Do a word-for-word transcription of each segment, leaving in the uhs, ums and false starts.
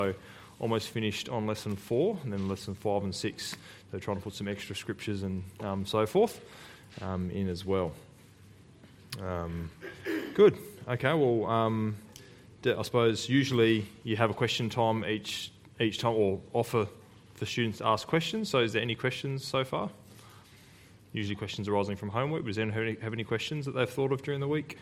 So almost finished on lesson four, and then lesson five and six, they're trying to put some extra scriptures and um, so forth um, in as well. Um, good. Okay, well, um, I suppose usually you have a question time each each time, or offer for students to ask questions. So is there any questions so far? Usually questions arising from homework, but does anyone have any, have any questions that they've thought of during the week?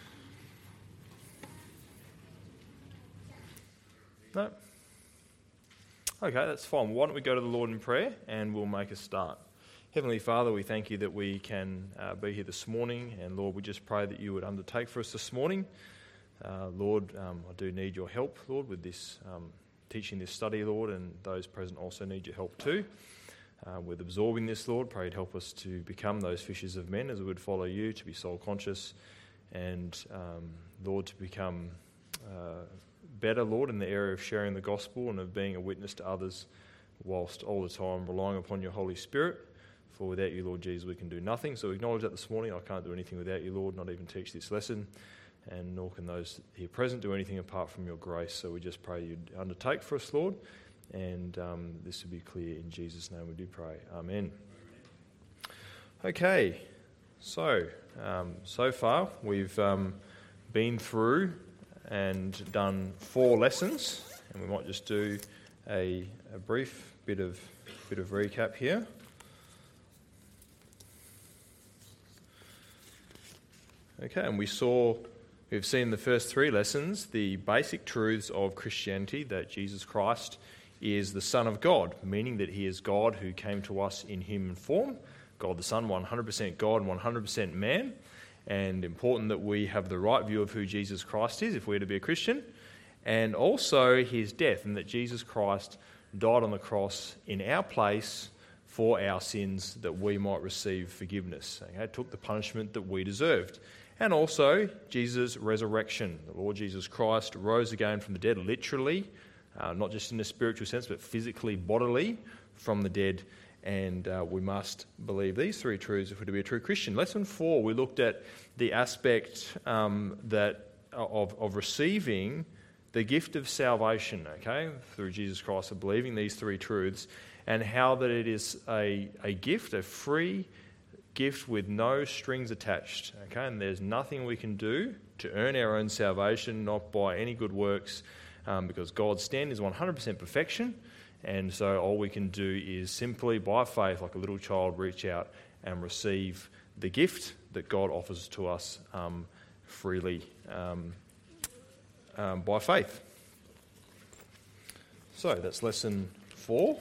No? Okay, that's fine. Why don't we go to the Lord in prayer and we'll make a start. Heavenly Father, we thank you that we can uh, be here this morning, and Lord, we just pray that you would undertake for us this morning. Uh, Lord, um, I do need your help, Lord, with this um, teaching this study, Lord, and those present also need your help too. Uh, with absorbing this, Lord, pray to help us to become those fishers of men as we would follow you, to be soul conscious, and um, Lord, to become uh, better, Lord, in the area of sharing the gospel and of being a witness to others, whilst all the time relying upon your Holy Spirit. For without you, Lord Jesus, we can do nothing. So we acknowledge that this morning. I can't do anything without you, Lord, not even teach this lesson, and nor can those here present do anything apart from your grace. So we just pray you'd undertake for us, Lord, and um, this will be clear in Jesus' name we do pray. Amen. Okay, so um, so far we've um, been through and done four lessons, and we might just do a, a brief bit of bit of recap here. Okay, and we saw, we've seen the first three lessons, the basic truths of Christianity, that Jesus Christ is the Son of God, meaning that he is God who came to us in human form, God the Son, one hundred percent God and one hundred percent man, and important that we have the right view of who Jesus Christ is if we're to be a Christian, and also his death, and that Jesus Christ died on the cross in our place for our sins that we might receive forgiveness. Okay, took the punishment that we deserved. And also Jesus' resurrection. The Lord Jesus Christ rose again from the dead, literally, uh, not just in a spiritual sense, but physically, bodily, from the dead. And uh, we must believe these three truths if we're to be a true Christian. Lesson four, we looked at the aspect um, that of, of receiving the gift of salvation, okay, through Jesus Christ, of believing these three truths, and how that it is a, a gift, a free gift with no strings attached, okay, and there's nothing we can do to earn our own salvation, not by any good works, um, because God's standard is one hundred percent perfection, and so all we can do is simply, by faith, like a little child, reach out and receive the gift that God offers to us um, freely um, um, by faith. So that's lesson four.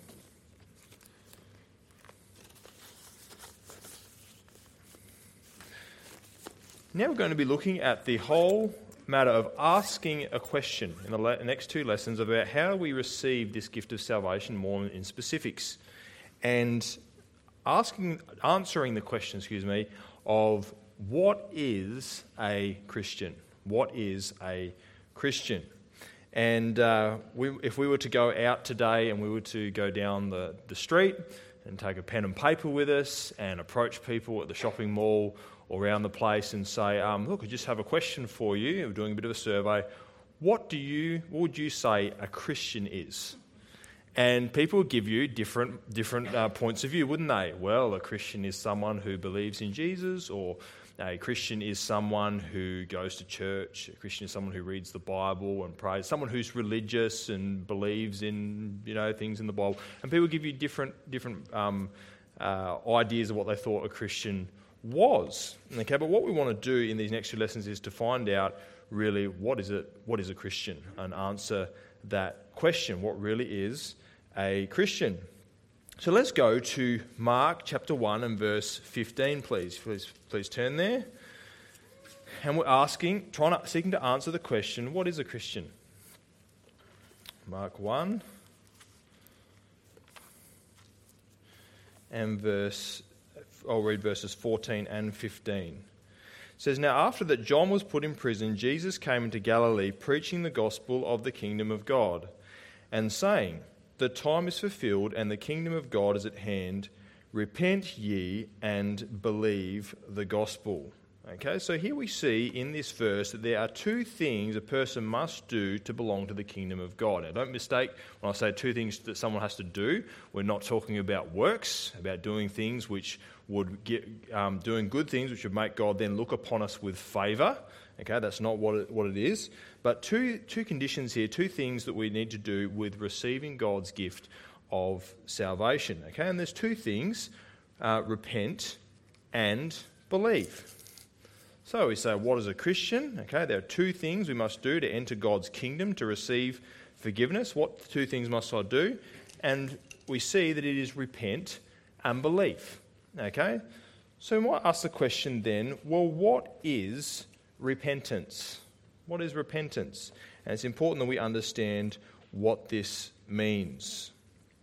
Now we're going to be looking at the whole matter of asking a question in the le- next two lessons about how we receive this gift of salvation more in specifics, and asking, answering the question, excuse me, of what is a Christian? What is a Christian? And uh, we, if we were to go out today and we were to go down the, the street and take a pen and paper with us and approach people at the shopping mall or around the place and say, um, look, I just have a question for you. We're doing a bit of a survey. What do you, what would you say a Christian is? And people would give you different different uh, points of view, wouldn't they? Well, a Christian is someone who believes in Jesus, or a Christian is someone who goes to church. A Christian is someone who reads the Bible and prays. Someone who's religious and believes in, you know, things in the Bible. And people give you different different um, uh, ideas of what they thought a Christian was. Okay, but what we want to do in these next two lessons is to find out really what is it, what is a Christian, and answer that question, what really is a Christian. So let's go to Mark chapter one and verse fifteen, please. Please, please turn there. And we're asking, trying to, seeking to answer the question, what is a Christian? Mark one and verse I'll read verses fourteen and fifteen. It says, now after that John was put in prison, Jesus came into Galilee preaching the gospel of the kingdom of God, and saying, the time is fulfilled and the kingdom of God is at hand. Repent ye and believe the gospel. Okay, so here we see in this verse that there are two things a person must do to belong to the kingdom of God. Now, don't mistake when I say two things that someone has to do. We're not talking about works, about doing things which would get, um, doing good things which would make God then look upon us with favour. Okay, that's not what it, what it is. But two two conditions here, two things that we need to do with receiving God's gift of salvation. Okay, and there's two things: uh, repent and believe. So we say, what is a Christian? Okay, there are two things we must do to enter God's kingdom, to receive forgiveness. What two things must I do? And we see that it is repent and believe. Okay, so we might ask the question then, well, what is repentance? What is repentance? And it's important that we understand what this means.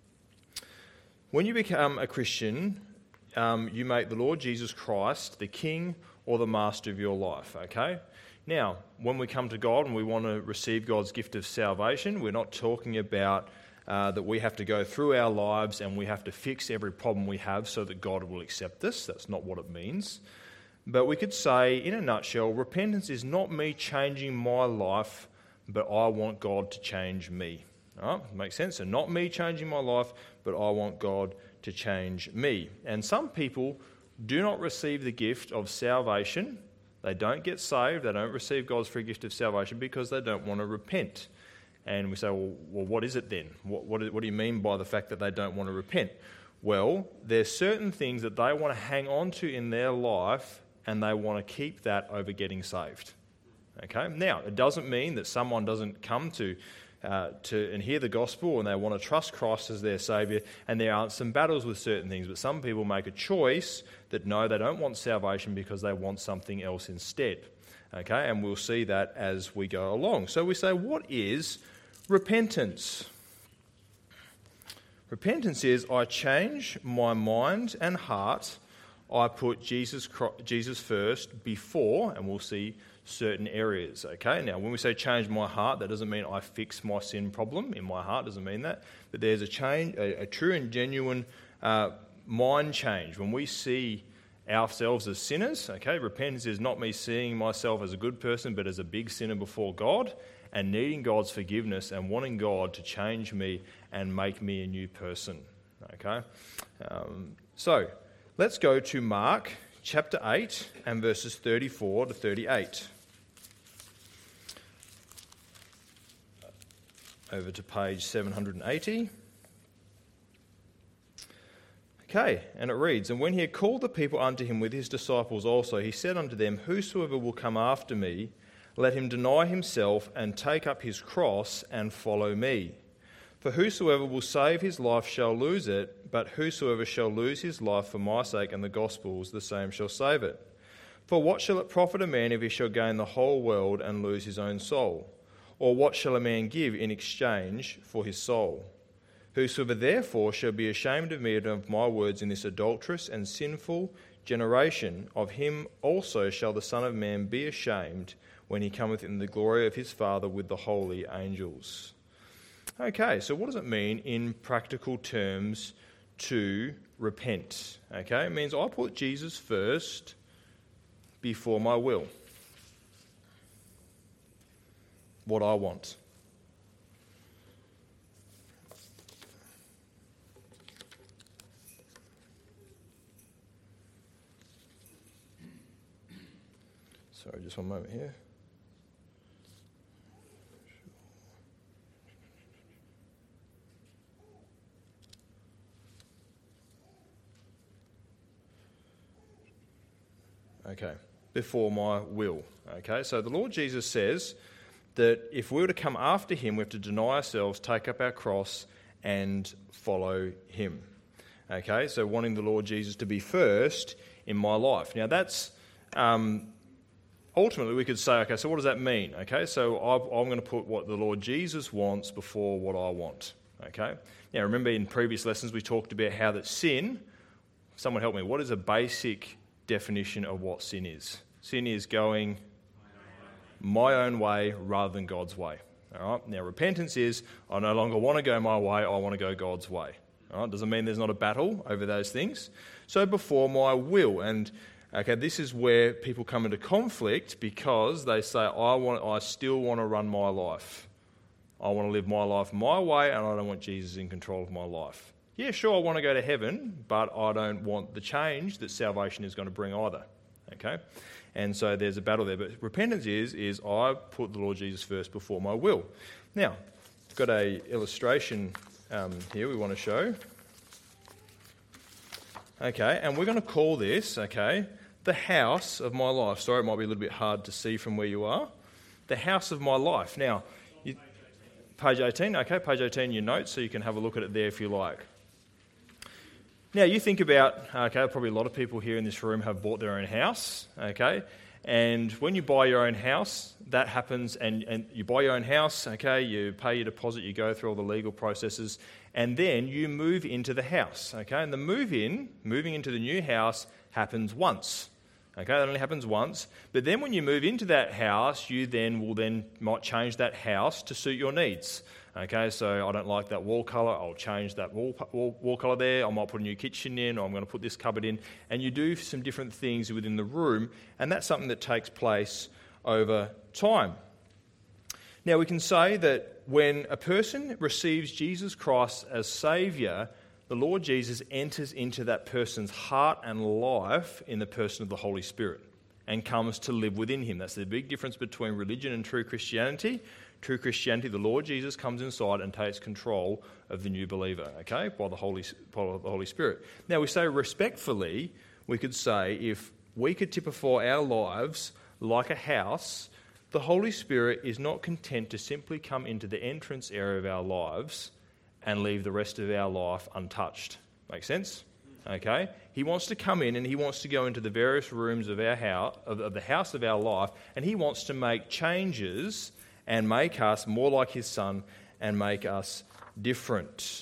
When you become a Christian, um, you make the Lord Jesus Christ the King or the master of your life, okay? Now, when we come to God and we want to receive God's gift of salvation, we're not talking about uh, that we have to go through our lives and we have to fix every problem we have so that God will accept us. That's not what it means. But we could say, in a nutshell, repentance is not me changing my life, but I want God to change me. All right? Makes sense? So not me changing my life, but I want God to change me. And some people do not receive the gift of salvation. They don't get saved. They don't receive God's free gift of salvation because they don't want to repent. And we say, well, well what is it then? What, what, what do you mean by the fact that they don't want to repent? Well, there's certain things that they want to hang on to in their life and they want to keep that over getting saved. Okay? Now, it doesn't mean that someone doesn't come to Uh, to and hear the gospel and they want to trust Christ as their Saviour, and there aren't some battles with certain things, but some people make a choice that no, they don't want salvation because they want something else instead. Okay, and we'll see that as we go along. So we say, what is repentance? Repentance is I change my mind and heart, I put Jesus Jesus first before, and we'll see certain areas. Okay, now when we say change my heart, that doesn't mean I fix my sin problem in my heart, doesn't mean that, but there's a change, a, a true and genuine uh, mind change. When we see ourselves as sinners, okay, repentance is not me seeing myself as a good person, but as a big sinner before God, and needing God's forgiveness and wanting God to change me and make me a new person. Okay, um, so let's go to Mark chapter eight and verses thirty-four to thirty-eight. Over to page seven hundred eighty. Okay, and it reads, "And when he had called the people unto him with his disciples also, he said unto them, Whosoever will come after me, let him deny himself and take up his cross and follow me. For whosoever will save his life shall lose it, but whosoever shall lose his life for my sake and the gospel's, the same shall save it. For what shall it profit a man if he shall gain the whole world and lose his own soul? Or what shall a man give in exchange for his soul? Whosoever therefore shall be ashamed of me and of my words in this adulterous and sinful generation, of him also shall the Son of Man be ashamed when he cometh in the glory of his Father with the holy angels." Okay, so what does it mean in practical terms to repent? Okay, it means I put Jesus first before my will. What I want. Sorry, just one moment here. Okay, before my will. Okay, so the Lord Jesus says that if we were to come after him, we have to deny ourselves, take up our cross, and follow him. Okay, so wanting the Lord Jesus to be first in my life. Now that's, um, ultimately we could say, okay, so what does that mean? Okay, so I'm going to put what the Lord Jesus wants before what I want. Okay, now remember in previous lessons we talked about how that sin, someone help me, what is a basic definition of what sin is? Sin is going my own way rather than God's way. All right. Now, repentance is I no longer want to go my way, I want to go God's way. All right. Doesn't mean there's not a battle over those things. So before my will, and Okay, this is where people come into conflict because they say, I want, I still want to run my life. I want to live my life my way, and I don't want Jesus in control of my life. Yeah, sure, I want to go to heaven, but I don't want the change that salvation is going to bring either. Okay, and so there's a battle there. But repentance is is I put the Lord Jesus first before my will. Now, I've got a illustration um, here we want to show. Okay, and we're going to call this, okay, the house of my life. Sorry, it might be a little bit hard to see from where you are. The house of my life. Now, you, page eighteen, okay, page eighteen in your notes, so you can have a look at it there if you like. Now, you think about, okay, probably a lot of people here in this room have bought their own house, okay, and when you buy your own house, that happens, and, and you buy your own house, okay, you pay your deposit, you go through all the legal processes, and then you move into the house, okay, and the move in, moving into the new house happens once, okay, that only happens once, but then when you move into that house, you then will then might change that house to suit your needs. Okay, so I don't like that wall colour, I'll change that wall, wall, wall colour there, I might put a new kitchen in, or I'm going to put this cupboard in, and you do some different things within the room, and that's something that takes place over time. Now, we can say that when a person receives Jesus Christ as Saviour, the Lord Jesus enters into that person's heart and life in the person of the Holy Spirit and comes to live within him. That's the big difference between religion and true Christianity. True Christianity, the Lord Jesus comes inside and takes control of the new believer, okay, by the Holy, by the Holy Spirit. Now, we say respectfully, we could say if we could typify our lives like a house, the Holy Spirit is not content to simply come into the entrance area of our lives and leave the rest of our life untouched. Make sense? Okay? He wants to come in and he wants to go into the various rooms of our house, of, of the house of our life, and he wants to make changes and make us more like his Son and make us different.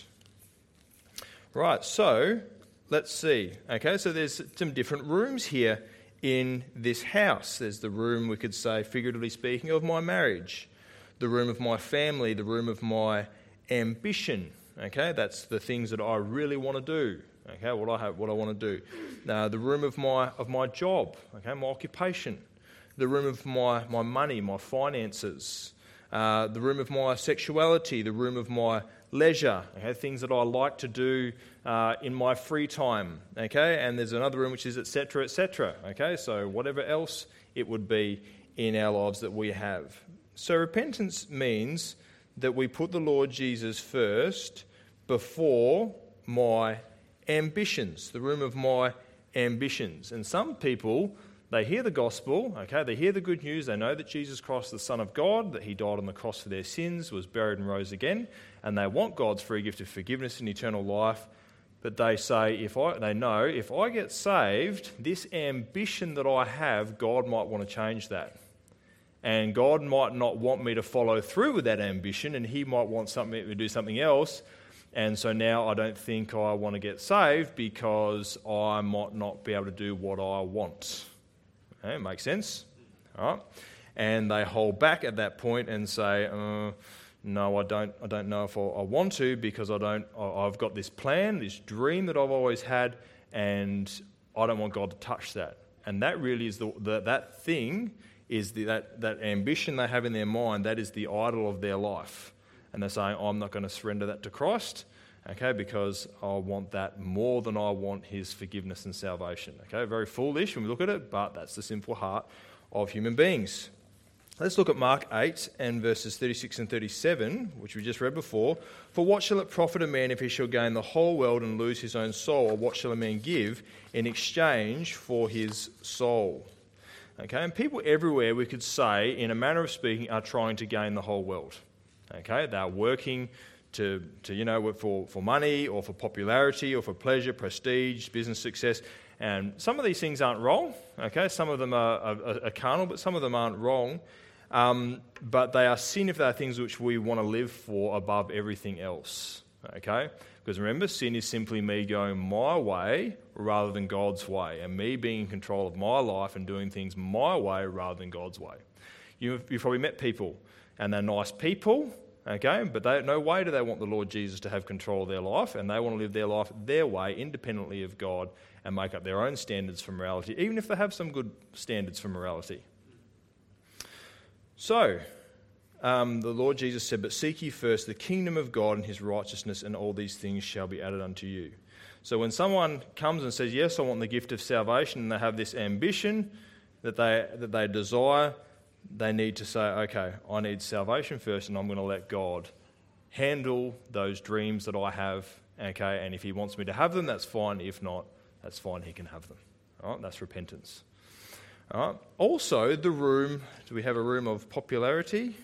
Right, so let's see. Okay, so there's some different rooms here in this house. There's the room, we could say, figuratively speaking, of my marriage, the room of my family, the room of my ambition. Okay, that's the things that I really want to do. Okay, what I have, what I want to do. Uh, the room of my of my job. Okay, my occupation. The room of my my money, my finances. Uh, the room of my sexuality, the room of my leisure, okay, things that I like to do uh, in my free time, okay, and there's another room which is et cetera, et cetera, okay, so whatever else it would be in our lives that we have. So repentance means that we put the Lord Jesus first before my ambitions, the room of my ambitions. And some people, they hear the gospel, okay, they hear the good news, they know that Jesus Christ is the Son of God, that he died on the cross for their sins, was buried and rose again, and they want God's free gift of forgiveness and eternal life, but they say, if I, they know, if I get saved, this ambition that I have, God might want to change that. And God might not want me to follow through with that ambition, and he might want something to do something else, and so now I don't think I want to get saved because I might not be able to do what I want. Okay, makes sense? All right. And they hold back at that point and say, uh, no, I don't I don't know if I, I want to because I don't, I, I've got this plan, this dream that I've always had, and I don't want God to touch that. And that really is the, the that thing is the, that, that ambition they have in their mind, that is the idol of their life. And they're saying, I'm not going to surrender that to Christ, okay, because I want that more than I want his forgiveness and salvation. Okay, very foolish when we look at it, but that's the sinful heart of human beings. Let's look at Mark eight and verses thirty-six and thirty-seven, which we just read before. For what shall it profit a man if he shall gain the whole world and lose his own soul? Or what shall a man give in exchange for his soul? Okay, and people everywhere, we could say, in a manner of speaking, are trying to gain the whole world. Okay, they're working to, to you know, for, for money or for popularity or for pleasure, prestige, business success. And some of these things aren't wrong. Okay, some of them are, are, are carnal, but some of them aren't wrong. Um, but they are sin if they are things which we want to live for above everything else. Okay, because remember, sin is simply me going my way rather than God's way, and me being in control of my life and doing things my way rather than God's way. You've, you've probably met people, and they're nice people, okay? But they, no way do they want the Lord Jesus to have control of their life, and they want to live their life their way, independently of God, and make up their own standards for morality, even if they have some good standards for morality. So, um, the Lord Jesus said, "But seek ye first the kingdom of God and his righteousness, and all these things shall be added unto you." So when someone comes and says, "Yes, I want the gift of salvation," and they have this ambition that they that they desire, they need to say, "Okay, I need salvation first, and I'm going to let God handle those dreams that I have, okay, and if he wants me to have them, that's fine. If not, that's fine, he can have them." All right, that's repentance. All right. Also, the room, do we have a room of popularity?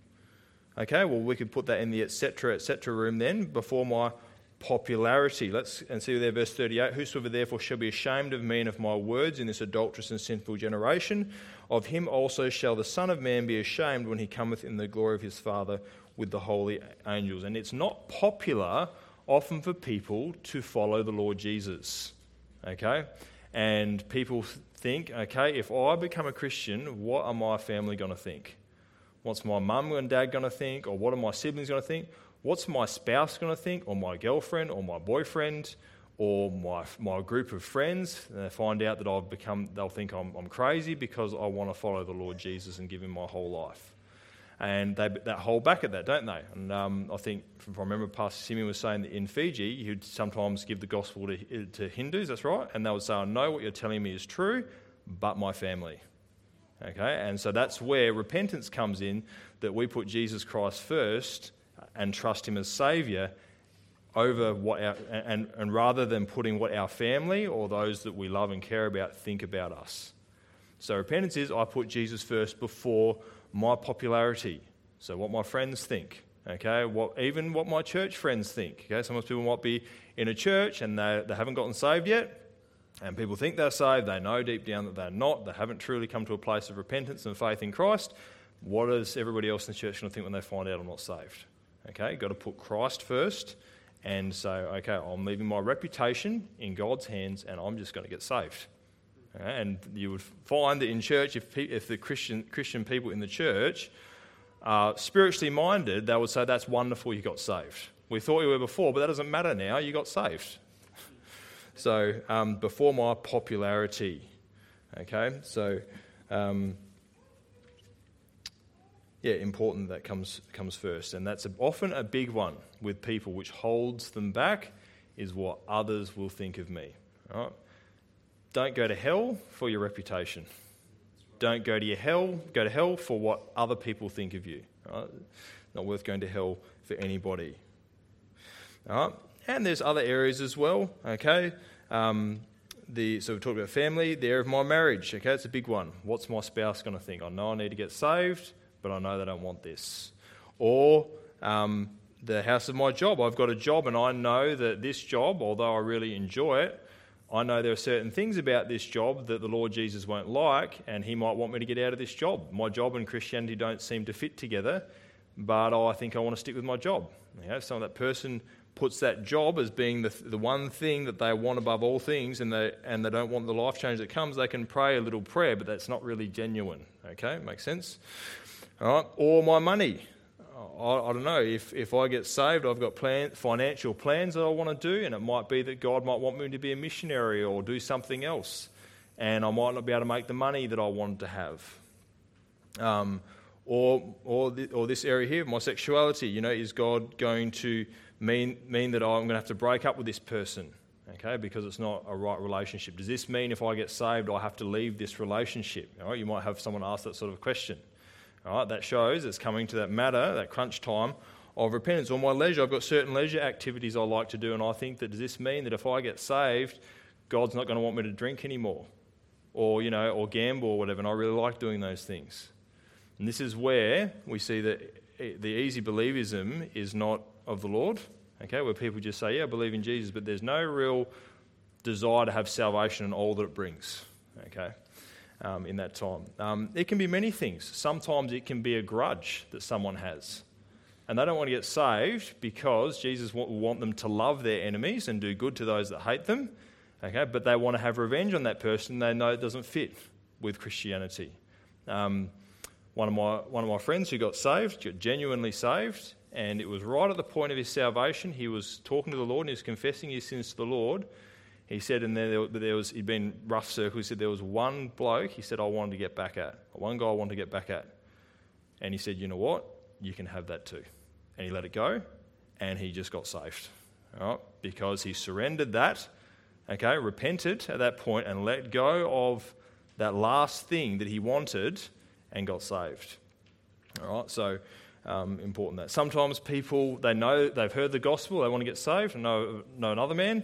Okay, well, we could put that in the et cetera, et cetera room then, before my popularity. Let's and see there, verse thirty-eight. "Whosoever therefore shall be ashamed of me and of my words in this adulterous and sinful generation, of him also shall the Son of Man be ashamed when he cometh in the glory of his Father with the holy angels." And it's not popular often for people to follow the Lord Jesus. Okay? And people think, okay, if I become a Christian, what are my family going to think? What's my mum and dad going to think? Or what are my siblings going to think? What's my spouse going to think? Or my girlfriend? Or my boyfriend? Or my my group of friends? And they find out that I've become, they'll think I'm, I'm crazy because I want to follow the Lord Jesus and give him my whole life. And they, they hold back at that, don't they? And um, I think, if I remember, Pastor Simeon was saying that in Fiji, he'd sometimes give the gospel to, to Hindus, that's right, and they would say, "I know what you're telling me is true, but my family." Okay, and so that's where repentance comes in, that we put Jesus Christ first and trust him as Saviour over what our, and, and rather than putting what our family or those that we love and care about think about us. So repentance is, I put Jesus first before my popularity, so what my friends think, okay, what even what my church friends think. Okay, sometimes people might be in a church and they, they haven't gotten saved yet, and people think they're saved, they know deep down that they're not, they haven't truly come to a place of repentance and faith in Christ. What is everybody else in the church going to think when they find out I'm not saved? Okay, got to put Christ first and say, okay, I'm leaving my reputation in God's hands and I'm just going to get saved. Okay, and you would find that in church, if, pe- if the Christian Christian people in the church are spiritually minded, they would say, "That's wonderful, you got saved. We thought you were before, but that doesn't matter now, you got saved." So, um, before my popularity. Okay, so, um, yeah, important that comes comes first. And that's a, often a big one with people, which holds them back, is what others will think of me. All right? Don't go to hell for your reputation. Don't go to your hell. Go to hell for what other people think of you. Right? Not worth going to hell for anybody. All right? And there's other areas as well. Okay. Um, the so we talked about family. The area of my marriage. Okay, it's a big one. What's my spouse going to think? I know I need to get saved, but I know they don't want this. Or um, the house of my job. I've got a job, and I know that this job, although I really enjoy it, I know there are certain things about this job that the Lord Jesus won't like, and he might want me to get out of this job. My job and Christianity don't seem to fit together, but oh, I think I want to stick with my job. You know, so that person puts that job as being the the one thing that they want above all things, and they and they don't want the life change that comes. They can pray a little prayer, but that's not really genuine. Okay, makes sense? All right. Or my money. I, I don't know, if, if I get saved, I've got plan, financial plans that I want to do, and it might be that God might want me to be a missionary or do something else, and I might not be able to make the money that I wanted to have. Um, or or, the, or this area here, my sexuality, you know, is God going to mean mean that I'm going to have to break up with this person, okay, because it's not a right relationship? Does this mean if I get saved, I have to leave this relationship? All right, you might have someone ask that sort of question. All right, that shows it's coming to that matter, that crunch time of repentance. Or my leisure, I've got certain leisure activities I like to do, and I think that, does this mean that if I get saved, God's not going to want me to drink anymore, or you know, or gamble or whatever? And I really like doing those things. And this is where we see that the easy believism is not of the Lord. Okay, where people just say, "Yeah, I believe in Jesus," but there's no real desire to have salvation and all that it brings. Okay. Um, in that time. Um, it can be many things. Sometimes it can be a grudge that someone has. And they don't want to get saved because Jesus will want them to love their enemies and do good to those that hate them. Okay, but they want to have revenge on that person. They know it doesn't fit with Christianity. Um, one of my one of my friends who got saved, got genuinely saved, and it was right at the point of his salvation. He was talking to the Lord and he was confessing his sins to the Lord. He said, and there, there was, he'd been rough circle. He said there was one bloke, he said, I wanted to get back at. One guy I wanted to get back at. And he said, you know what? You can have that too. And he let it go, and he just got saved. All right? Because he surrendered that, okay, repented at that point and let go of that last thing that he wanted and got saved. All right, so um, important that. Sometimes people, they know, they've heard the gospel, they want to get saved, and know, know another man,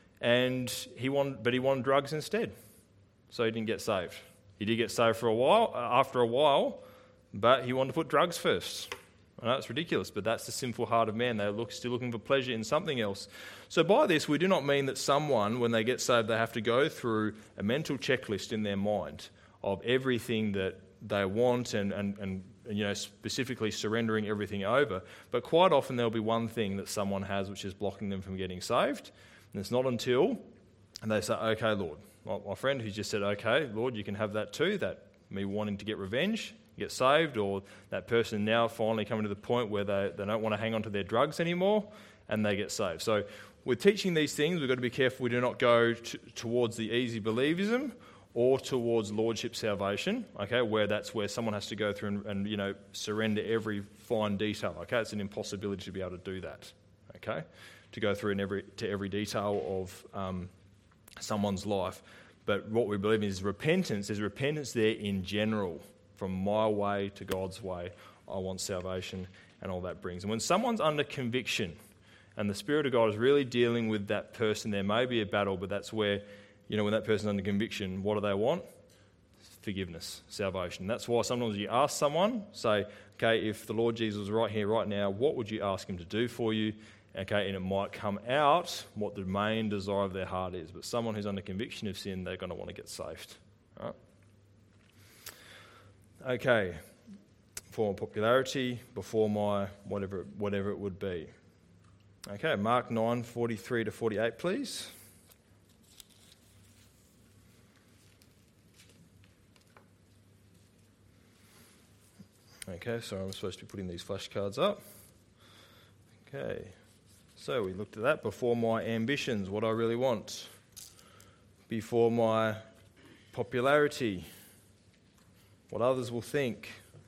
and he wanted, but he wanted drugs instead, so he didn't get saved. He did get saved for a while, after a while, but he wanted to put drugs first. I know it's ridiculous, but that's the sinful heart of man. They're look, still looking for pleasure in something else. So by this, we do not mean that someone, when they get saved, they have to go through a mental checklist in their mind of everything that they want and, and, and you know, specifically surrendering everything over. But quite often there'll be one thing that someone has which is blocking them from getting saved. And it's not until and they say, okay, Lord. My, my friend who just said, okay, Lord, you can have that too, that me wanting to get revenge, get saved, or that person now finally coming to the point where they, they don't want to hang on to their drugs anymore and they get saved. So with teaching these things, we've got to be careful we do not go to, towards the easy believism or towards lordship salvation, okay, where that's where someone has to go through and, and you know, surrender every fine detail, okay? It's an impossibility to be able to do that, okay, to go through in every, to every detail of um, someone's life. But what we believe in is repentance. There's repentance there in general, from my way to God's way. I want salvation and all that brings. And when someone's under conviction and the Spirit of God is really dealing with that person, there may be a battle, but that's where, you know, when that person's under conviction, what do they want? Forgiveness, salvation. That's why sometimes you ask someone, say, okay, if the Lord Jesus was right here, right now, what would you ask him to do for you? Okay, and it might come out what the main desire of their heart is. But someone who's under conviction of sin, they're going to want to get saved. All right? Okay, for my popularity, before my whatever whatever it would be. Okay, Mark nine, forty-three to forty-eight, please. Okay, so I'm supposed to be putting these flashcards up. Okay, so we looked at that. Before my ambitions, what I really want. Before my popularity, what others will think.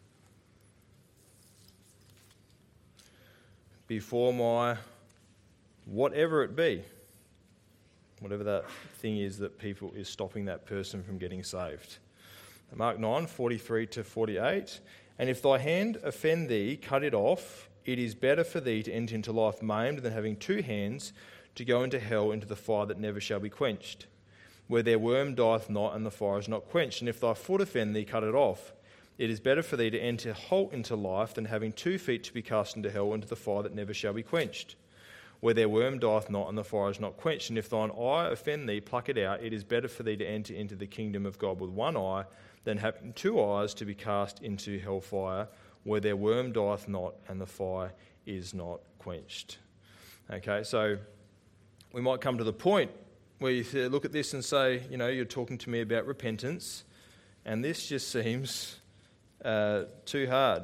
Before my whatever it be. Whatever that thing is that people is stopping that person from getting saved. Mark nine, forty-three to forty-eight. And if thy hand offend thee, cut it off. It is better for thee to enter into life maimed than having two hands to go into hell, into the fire that never shall be quenched, where their worm dieth not and the fire is not quenched. And if thy foot offend thee, cut it off. It is better for thee to enter whole into life than having two feet to be cast into hell, into the fire that never shall be quenched, where their worm dieth not and the fire is not quenched. And if thine eye offend thee, pluck it out. It is better for thee to enter into the kingdom of God with one eye than having two eyes to be cast into hellfire, where their worm dieth not and the fire is not quenched. Okay, so we might come to the point where you look at this and say, you know, you're talking to me about repentance, and this just seems uh, too hard.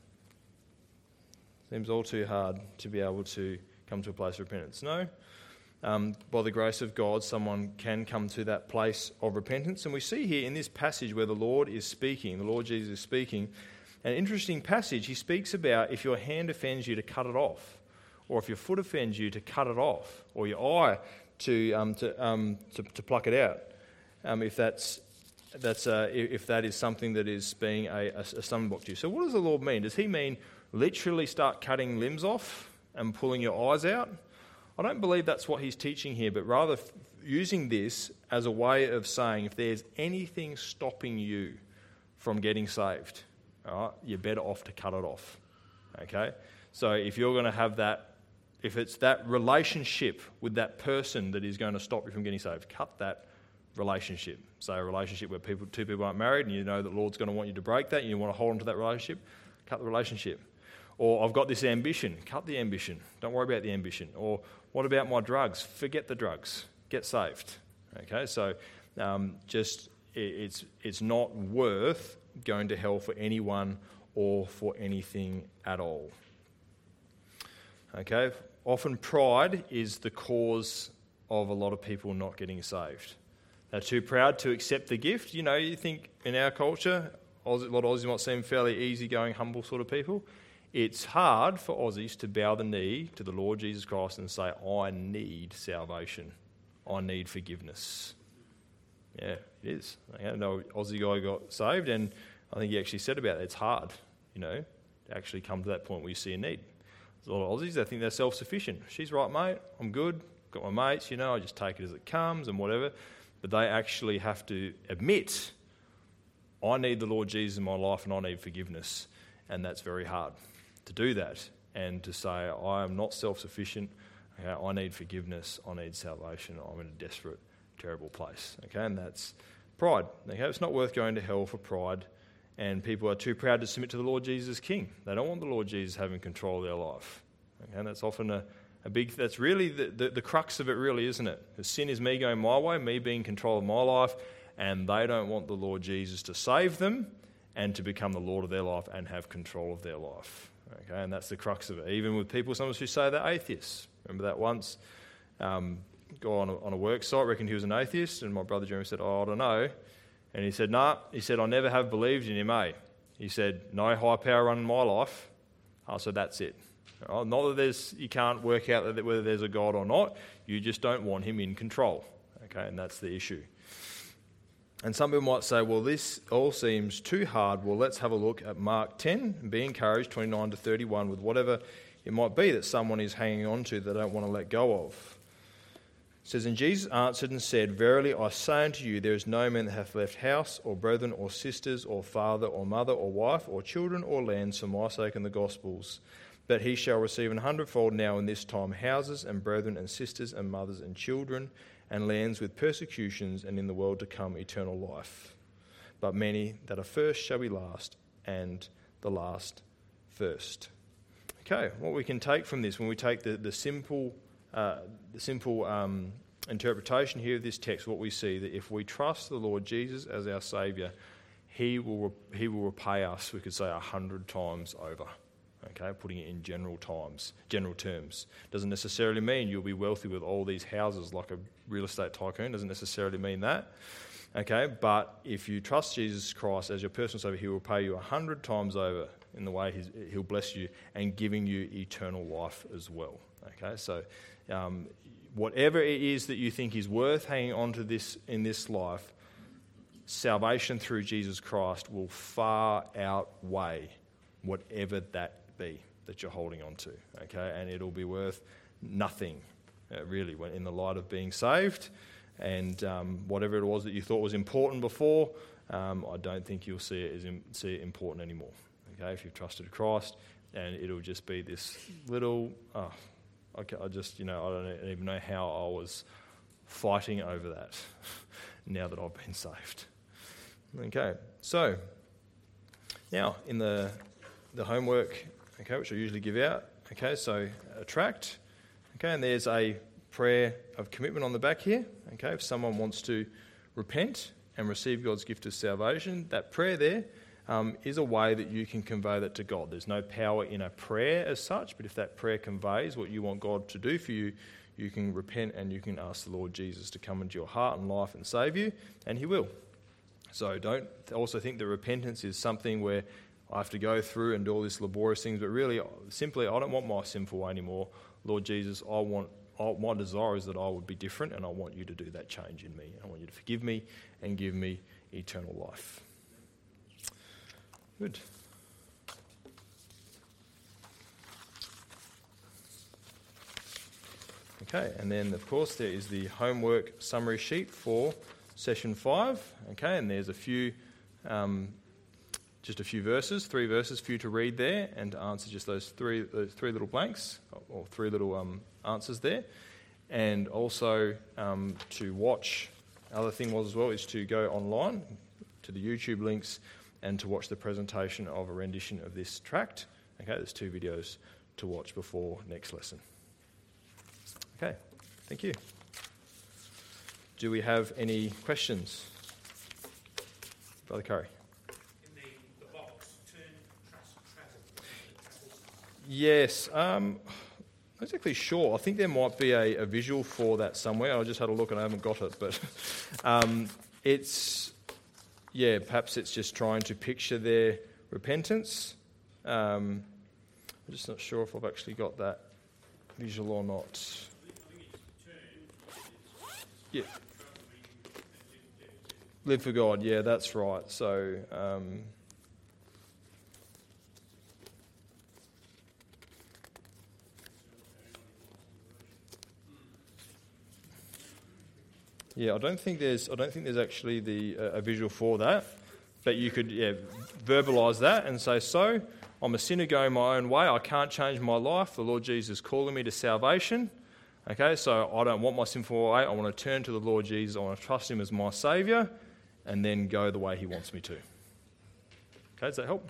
Seems all too hard to be able to come to a place of repentance. No. Um, by the grace of God, someone can come to that place of repentance. And we see here in this passage where the Lord is speaking, the Lord Jesus is speaking, an interesting passage. He speaks about if your hand offends you to cut it off, or if your foot offends you to cut it off, or your eye to um, to, um, to to pluck it out. Um, if that's that's uh, if that is something that is being a, a, a stumbling block to you. So what does the Lord mean? Does he mean literally start cutting limbs off and pulling your eyes out? I don't believe that's what he's teaching here, but rather f- using this as a way of saying if there's anything stopping you from getting saved, all right, you're better off to cut it off. Okay? So if you're going to have that, if it's that relationship with that person that is going to stop you from getting saved, cut that relationship. So a relationship where people, two people aren't married and you know that the Lord's going to want you to break that and you want to hold on to that relationship, cut the relationship. Or I've got this ambition, cut the ambition. Don't worry about the ambition. Or what about my drugs? Forget the drugs. Get saved. Okay, so um, just it, it's it's not worth going to hell for anyone or for anything at all. Okay, often pride is the cause of a lot of people not getting saved. They're too proud to accept the gift. You know, you think in our culture, Aussie, a lot of Aussies might seem fairly easygoing, humble sort of people. It's hard for Aussies to bow the knee to the Lord Jesus Christ and say, I need salvation. I need forgiveness. Yeah, it is. I know an Aussie guy got saved, and I think he actually said about it, it's hard, you know, to actually come to that point where you see a need. There's a lot of Aussies, they think they're self-sufficient. She's right, mate, I'm good, got my mates, you know, I just take it as it comes and whatever. But they actually have to admit, I need the Lord Jesus in my life and I need forgiveness. And that's very hard to do that and to say, I am not self-sufficient, okay, I need forgiveness, I need salvation, I'm in a desperate, terrible place. Okay, and that's pride. Okay, it's not worth going to hell for pride, and people are too proud to submit to the Lord Jesus as King. They don't want the Lord Jesus having control of their life. Okay, and that's often a, a big, that's really the, the, the crux of it really, isn't it? The sin is me going my way, me being in control of my life, and they don't want the Lord Jesus to save them and to become the Lord of their life and have control of their life. Okay, and that's the crux of it. Even with people, some of us who say they're atheists. Remember that once? Um, guy on a, on a work site reckoned he was an atheist, and my brother Jeremy said, oh, I don't know. And he said, nah. He said, I never have believed in him, eh? He said, no high power running my life. Oh, so that's it. Oh, not that there's, you can't work out that whether there's a God or not. You just don't want him in control. Okay, and that's the issue. And some people might say, well, this all seems too hard. Well, let's have a look at Mark ten and be encouraged, twenty-nine to thirty-one, with whatever it might be that someone is hanging on to that they don't want to let go of. It says, and Jesus answered and said, verily I say unto you, there is no man that hath left house or brethren or sisters or father or mother or wife or children or lands for my sake and the gospel's, but he shall receive an hundredfold now in this time houses and brethren and sisters and mothers and children and lands with persecutions, and in the world to come eternal life. But many that are first shall be last, and the last first. Okay, what we can take from this, when we take the, the simple, uh, the simple um, interpretation here of this text, what we see, that if we trust the Lord Jesus as our Saviour, He will He will repay us, we could say, a hundred times over. Okay, putting it in general times, general terms. Doesn't necessarily mean you'll be wealthy with all these houses like a real estate tycoon. Doesn't necessarily mean that. Okay, but if you trust Jesus Christ as your personal Saviour, He will pay you a hundred times over in the way he's, He'll bless you and giving you eternal life as well. Okay, so um, whatever it is that you think is worth hanging on to this in this life, salvation through Jesus Christ will far outweigh whatever that be that you're holding on to, okay, and it'll be worth nothing, uh, really, when in the light of being saved, and um, whatever it was that you thought was important before, um, I don't think you'll see it as in, see it important anymore. Okay, if you've trusted Christ, and it'll just be this little. Oh, okay, I just you know I don't even know how I was fighting over that. Now that I've been saved. Okay, so now in the the homework. Okay, which I usually give out. Okay, so a tract. Okay, and there's a prayer of commitment on the back here. Okay, if someone wants to repent and receive God's gift of salvation, that prayer there um, is a way that you can convey that to God. There's no power in a prayer as such, but if that prayer conveys what you want God to do for you, you can repent and you can ask the Lord Jesus to come into your heart and life and save you, and He will. So don't also think that repentance is something where I have to go through and do all these laborious things, but really, simply, I don't want my sinful way anymore. Lord Jesus, I want, I, my desire is that I would be different, and I want you to do that change in me. I want you to forgive me and give me eternal life. Good. Okay, and then, of course, there is the homework summary sheet for session five. Okay, and there's a few... Um, Just a few verses, three verses for you to read there and to answer just those three those three little blanks or three little um, answers there. And also um, to watch, other thing was as well, is to go online to the YouTube links and to watch the presentation of a rendition of this tract. Okay, there's two videos to watch before next lesson. Okay, thank you. Do we have any questions? Brother Curry. Yes. Um, not exactly sure. I think there might be a, a visual for that somewhere. I just had a look and I haven't got it, but um, it's, yeah, perhaps it's just trying to picture their repentance. Um, I'm just not sure if I've actually got that visual or not. Yeah. Live for God, yeah, that's right. So, um, yeah, I don't think there's, I don't think there's actually the uh, a visual for that, but you could, yeah, verbalise that and say, so I'm a sinner going my own way. I can't change my life. The Lord Jesus is calling me to salvation. Okay, so I don't want my sinful way. I want to turn to the Lord Jesus. I want to trust Him as my Saviour, and then go the way He wants me to. Okay, does that help?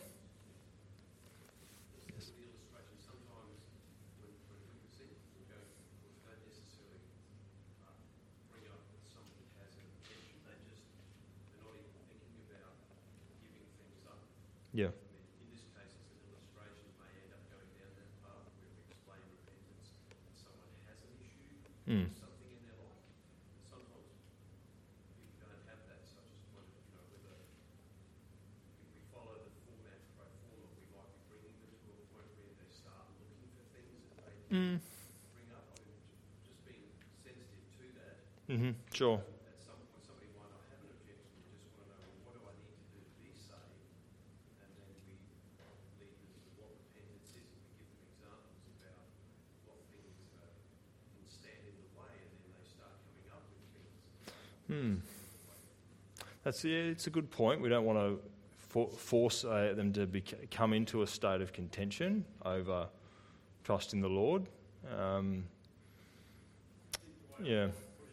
Yes. Yeah. In this case, it's an illustration. May end up going down that path where we explain repentance, and someone has an issue, Mm. something in their life. Sometimes you don't have that, so I just wondered, you know, whether if we follow the format pro forma, we might be bringing them to a point where they start looking for things that they Mm. bring up. I mean, just being sensitive to that. Mm-hmm. Sure. At some point, somebody might not have an objection. We just want to know, well, what do I need to do to be saved? And then we lead them to what repentance is, and we give them examples about what things uh, can stand in the way, and then they start coming up with things. Hmm. That's yeah, it's a good point. We don't want to for, force uh, them to be, come into a state of contention over trusting the Lord. Um, yeah.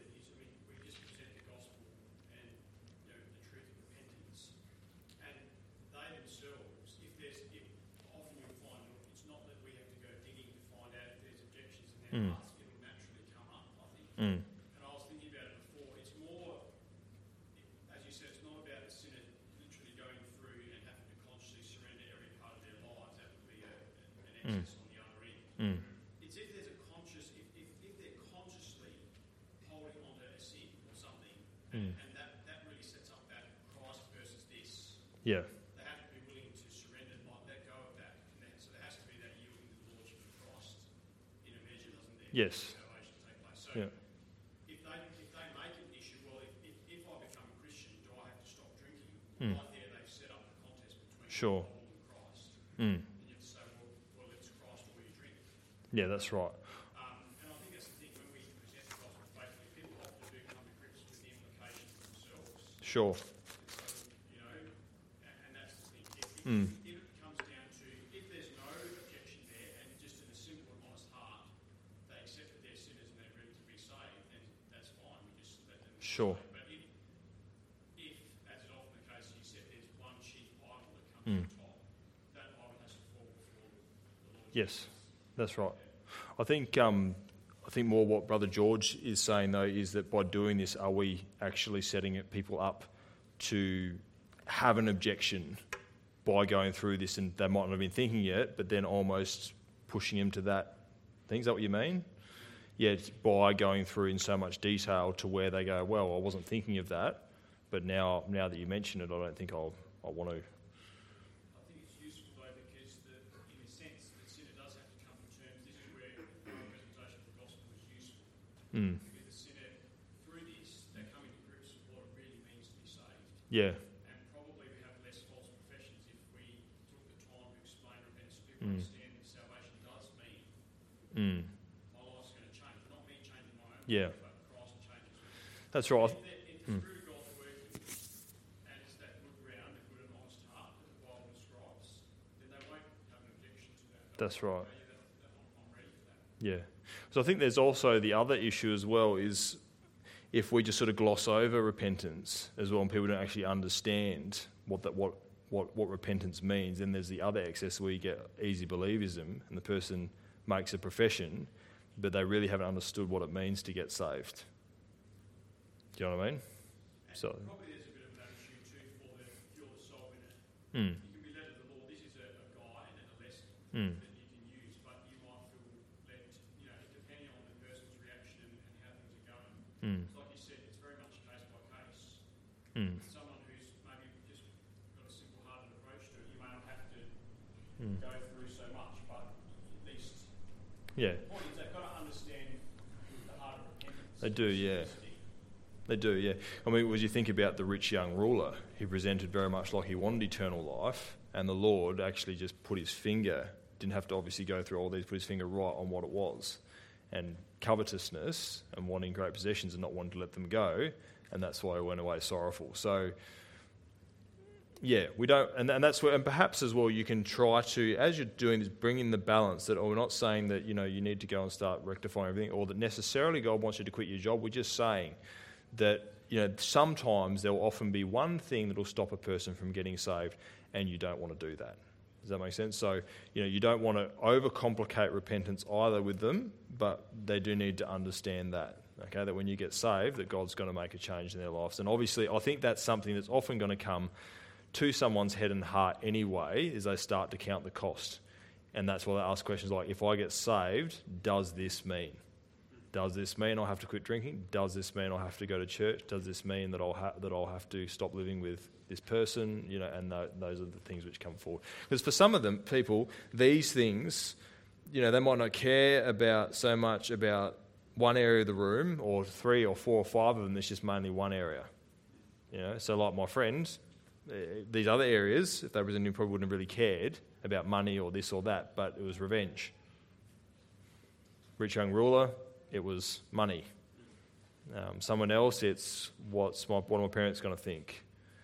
Mm. It'll naturally come up, I think. Mm. And I was thinking about it before. It's more, as you said, it's not about a sinner literally going through and having to consciously surrender every part of their lives. That would be a, an excess mm. on the other end. Mm. It's if there's a conscious, if, if, if they're consciously holding on to a sin or something, Mm. and that, that really sets up that Christ versus this. Yeah. They have to be willing to surrender, like let go of that. And then, so there has to be that yielding to the Lordship of Christ in a measure, doesn't there? Yes. Salvation take place. So Yeah. if they if they make an issue, well, if, if, if I become a Christian, do I have to stop drinking? Mm. Right there, they've set up the contest between Sure. alcohol and Christ. Mm. And you have to say, well, well, it's Christ or you drink. Yeah, that's right. Um, and I think that's the thing when we present the gospel faithfully, people often do come to grips with the implications themselves. Sure. You know, and, and that's the thing. If, if, Mm. if it comes down to, if there's no objection there, and just in a simple and honest heart, they accept that they're sinners and they're ready to be saved, then that's fine. We just let them be Sure. saved. But if, if, as is often the case, you said there's one chief idol that comes Mm. to the top, that idol has to fall before the Lord. Yes, that's right. I think um, I think more what Brother George is saying though is that by doing this, are we actually setting it- people up to have an objection by going through this, and they might not have been thinking yet, but then almost pushing them to that thing? Is that what you mean? Yeah, it's by going through in so much detail to where they go, well, I wasn't thinking of that, but now now that you mention it, I don't think I'll I want to. I think it's useful though because the, in a sense the sinner does have to come to terms. This is where the presentation of the gospel is useful. Mm. Because the sinner, through this, they're coming to grips with what it really means to be saved. Yeah. And probably we have less false professions if we took the time to explain repentance. People Mm. understand that salvation does mean Mm. my life's going to change. Not me changing my own Yeah. life, but Christ changes me. That's right. If, the- if the Mm. Spirit of God's working and it's that good ground, a good and honest heart that the Bible describes, then they won't have an objection to that. That's right. Yeah, that, that, I'm, I'm ready for that. Yeah. So I think there's also the other issue as well is if we just sort of gloss over repentance as well and people don't actually understand what that what what, what repentance means, then there's the other excess where you get easy believism and the person makes a profession, but they really haven't understood what it means to get saved. Do you know what I mean? And So probably there's a bit of an attitude too for the you're the soul in it. mm, You can be led of the Lord. This is a, a guide and a lesson mm, that you can use, but you might feel led, to, you know, Mm. Someone who's maybe just got a simple-hearted approach to it, you may not have to Mm. go through so much, but at least Yeah, the point is they've got to understand the heart of repentance. they do, yeah. They do, yeah. I mean, as you think about the rich young ruler, he presented very much like he wanted eternal life, and the Lord actually just put his finger, didn't have to obviously go through all these, put his finger right on what it was. And covetousness and wanting great possessions and not wanting to let them go, and that's why he went away sorrowful. So, yeah, we don't, and, and that's where, and perhaps as well, you can try to, as you're doing this, bring in the balance that, oh, we're not saying that, you know, you need to go and start rectifying everything, or that necessarily God wants you to quit your job. We're just saying that, you know, sometimes there will often be one thing that will stop a person from getting saved, and you don't want to do that. Does that make sense? So, you know, you don't want to overcomplicate repentance either with them, but they do need to understand that, okay, that when you get saved, that God's going to make a change in their lives. And obviously, I think that's something that's often going to come to someone's head and heart anyway, is they start to count the cost. And that's why they ask questions like, if I get saved, does this mean? Does this mean I'll have to quit drinking? Does this mean I'll have to go to church? Does this mean that I'll ha- that I'll have to stop living with this person? You know, and th- those are the things which come forward. Because for some of them, people, these things, you know, they might not care about so much about one area of the room, or three or four or five of them. It's just mainly one area. You know, so like my friend, uh, these other areas, if they was in, probably wouldn't have really cared about money or this or that, but it was revenge. Rich young ruler. It was money. Um, someone else, it's what's my, what are my parents going to think?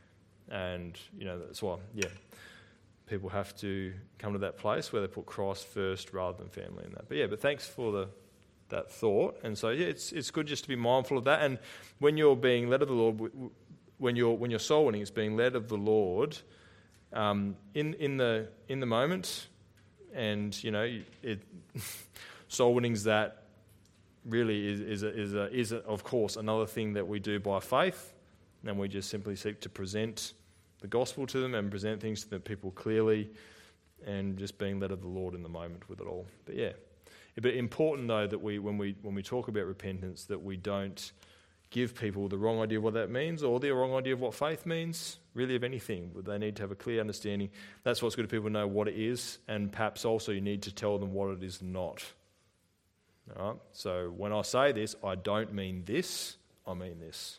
And, you know, that's why, yeah, people have to come to that place where they put Christ first rather than family and that. But yeah, but thanks for the that thought. And so, yeah, it's it's good just to be mindful of that. And when you're being led of the Lord, when you're when you're soul winning, it's being led of the Lord um, in in the in the moment. And, you know, it soul winning's that. Really is is a, is a, is a, of course another thing that we do by faith, and we just simply seek to present the gospel to them and present things to the people clearly, and just being led of the Lord in the moment with it all. But yeah, but important though that we when we when we talk about repentance, that we don't give people the wrong idea of what that means, or the wrong idea of what faith means, really of anything. But they need to have a clear understanding. That's what's good if people know what it is, and perhaps also you need to tell them what it is not. All right? So when I say this, I don't mean this, I mean this.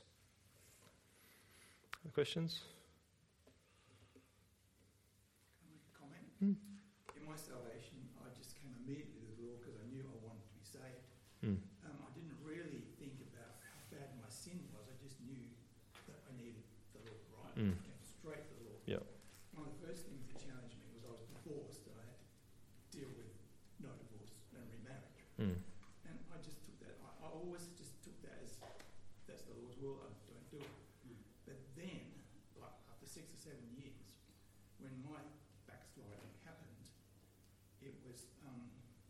Any questions? Can I make a comment? Hmm. In my salvation, I just came immediately to the Lord because I knew I wanted to be saved. Hmm. Um, I didn't really think about how bad my sin was. I just knew that I needed the Lord, right? Hmm. I came straight to the Lord. Yeah. One of the first things that challenged me was I was divorced and I had to deal with no divorce and remarriage. Hmm. I always just took that as, that's the Lord's will, I don't do it. Mm. But then, like after six or seven years, when my backsliding happened, it was um,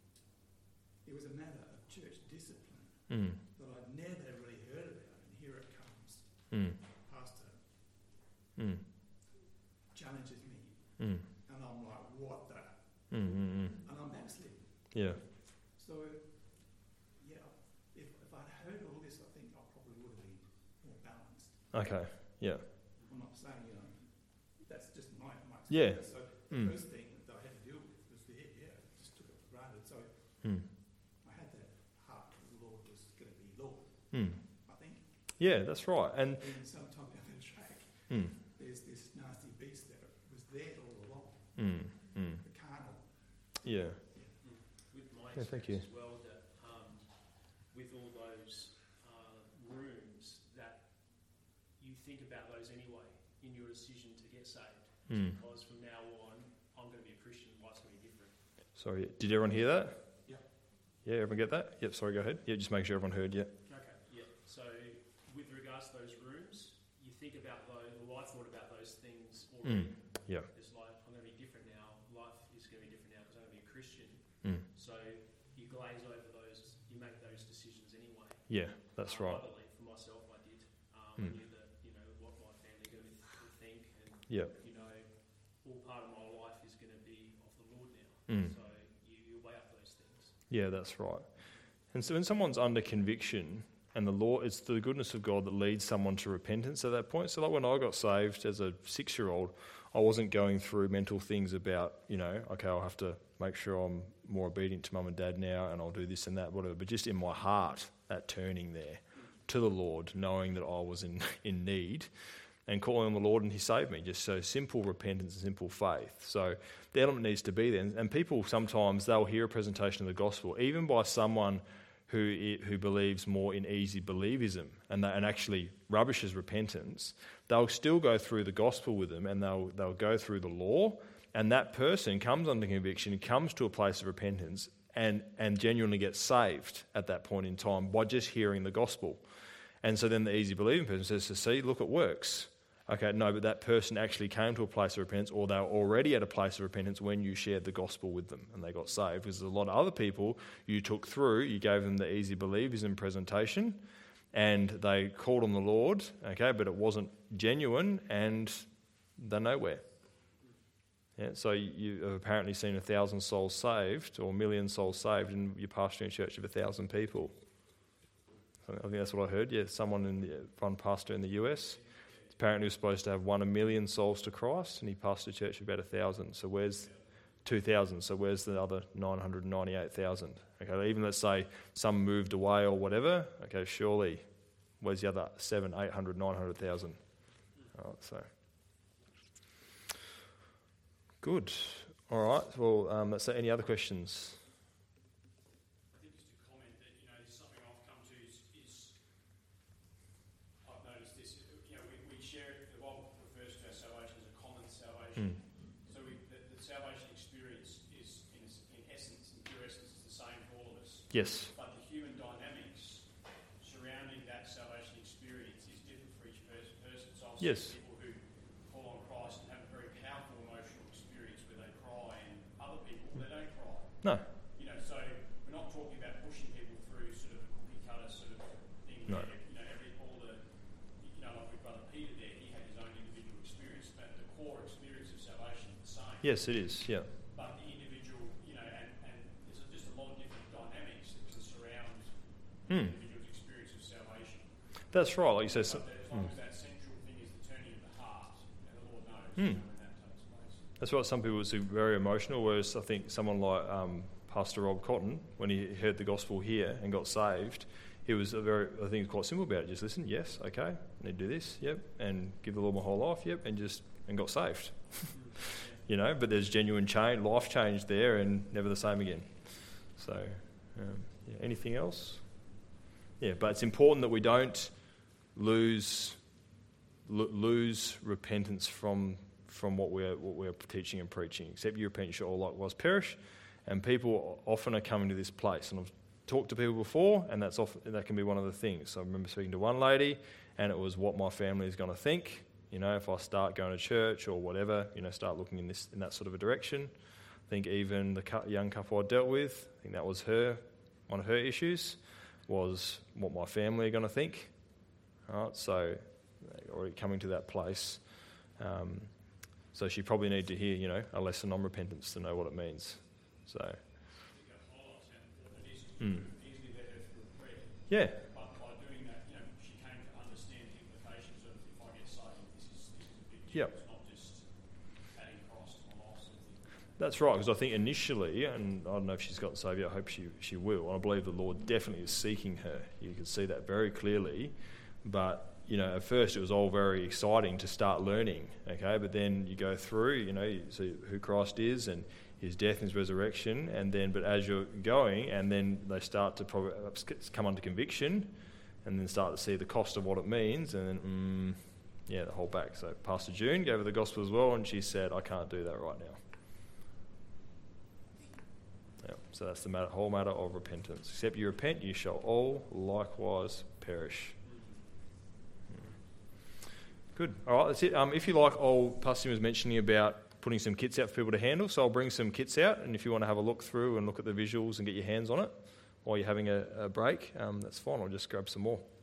it was a matter of church discipline Mm. that I'd never really heard about, and here it comes. Mm. Pastor Mm. challenges me, Mm. and I'm like, what the? Mm, mm, mm. And I'm backsliding. Yeah. So, yeah, if, if I'd heard all this, I think I probably would have been more balanced. Okay. Yeah. I'm not saying, you know, that's just my, my Yeah. experience. So the Mm. first thing that I had to deal with was the, yeah, just took it for granted. So Mm. I had that heart that the Lord was going to be Lord, Mm. I think. Yeah, that's right. And And sometime down the track, mm. there's this nasty beast that was there all along, Mm. Mm. the carnal. Yeah. With my Yeah, thank you. experience as well, that um, with all those uh, rooms, that you think about those anyway in your decision to get saved. Mm. Because from now on, I'm going to be a Christian, life's going to be different. Sorry, did everyone hear that? Yeah. Yeah, everyone get that? Yep, sorry, go ahead. Yeah, just make sure everyone heard, yeah. Okay, yeah. So with regards to those rooms, you think about those, well, I thought about those things already. Mm. Yeah. It's like, I'm going to be different now, life is going to be different now because I'm going to be a Christian. Mm. So you glaze over those, you make those decisions anyway. Yeah, that's um, right. I believe for myself I did. Um, Mm. I knew that, you know, what my family going to think, and, Yeah. you know, all part of my life is going to be of the Lord now. Mm. So you, you weigh up those things. Yeah, that's right. And so when someone's under conviction, And the Lord, it's the goodness of God that leads someone to repentance at that point. So like when I got saved as a six-year-old, I wasn't going through mental things about, you know, okay, I'll have to make sure I'm more obedient to mum and dad now and I'll do this and that, whatever. But just in my heart, that turning there to the Lord, knowing that I was in, in need and calling on the Lord and he saved me. Just so simple repentance and simple faith. So the element needs to be there. And people sometimes, they'll hear a presentation of the gospel, even by someone who who believes more in easy believism and, and actually rubbishes repentance, they'll still go through the gospel with them and they'll they'll go through the law, and that person comes under conviction, comes to a place of repentance and, and genuinely gets saved at that point in time by just hearing the gospel. And so then the easy believing person says, so see, look, it works. Okay, no, but that person actually came to a place of repentance, or they were already at a place of repentance when you shared the gospel with them and they got saved. Because there's a lot of other people you took through, you gave them the easy believism presentation and they called on the Lord, okay, but it wasn't genuine and they're nowhere. Yeah, so you have apparently seen a thousand souls saved or a million souls saved and you're pastoring a church of a thousand people. I think that's what I heard. Yeah, someone in the, one pastor in the U S, apparently was supposed to have won a million souls to Christ, and he pastored a church of about a thousand. So where's two thousand? So where's the other nine hundred ninety-eight thousand? Okay, even let's say some moved away or whatever. Okay, surely where's the other seven, eight hundred, nine hundred thousand? All right, so good. All right. Well, um, so any other questions? I think just a comment that, you know, something I've come to is, is I've noticed this, you know, we, we share, the Bible refers to our salvation as a common salvation. Mm. So we, the, the salvation experience is, in, in essence, in pure essence, is the same for all of us. Yes. But the human dynamics surrounding that salvation experience is different for each person. So I've seen Yes. people who fall on Christ and have a very powerful emotional experience where they cry, and other people, they don't cry. No. You know, so we're not talking about pushing people through sort of a cookie cutter sort of thing. No. Where, you know, every all the, you know, like with Brother Peter there, he had his own individual experience, but the core experience of salvation is the same. Yes, it is. Yeah. But the individual, you know, and, and there's just a lot of different dynamics that can surround Hmm. the individual's experience of salvation. That's right. Like you said. But So, as long mm. as that central thing is the turning of the heart, and the Lord knows Hmm. you know, when that takes place. That's right. Some people would see very emotional, whereas I think someone like um, Pastor Rob Cotton, when he heard the gospel here and got saved, he was a very, I think, quite simple about it. Just listen, yes, okay, I need to do this, yep, and give the Lord my whole life, yep, and just and got saved. You know, but there's genuine change, life change there, and never the same again. So, um, yeah, anything else? Yeah, but it's important that we don't lose lo- lose repentance from from what we're what we're teaching and preaching. Except you repent, you shall all likewise perish. And people often are coming to this place, and I've talked to people before, and that's often, that can be one of the things. So I remember speaking to one lady, and it was what my family is going to think. You know, if I start going to church or whatever, you know, start looking in this in that sort of a direction. I think even the cu- young couple I dealt with, I think that was her one of her issues, was what my family are going to think. All right, so already coming to that place. Um, so she probably need to hear, you know, a lesson on repentance to know what it means. So, mm. yeah, But by doing that, you know, she came to understand the implications of if I get saved, this is, this is a big deal. Yep. It's not just adding Christ to my life sort of thing. that's right. Because I think initially, and I don't know if she's gotten saved yet, I hope she she will. And I believe the Lord definitely is seeking her. You can see that very clearly. But you know, at first it was all very exciting to start learning. Okay, but then you go through, you know, you see who Christ is and his death and his resurrection, and then, but as you're going, and then they start to probably come under conviction, and then start to see the cost of what it means, and then, mm, yeah, they hold back. So Pastor June gave her the gospel as well, and she said, I can't do that right now. Yeah, so that's the matter, whole matter of repentance. Except you repent, you shall all likewise perish. Mm. Good. All right, that's it. Um, if you like, I'll, Pastor Jim was mentioning about putting some kits out for people to handle, so I'll bring some kits out, and if you want to have a look through and look at the visuals and get your hands on it while you're having a, a break, um, that's fine. I'll just grab some more.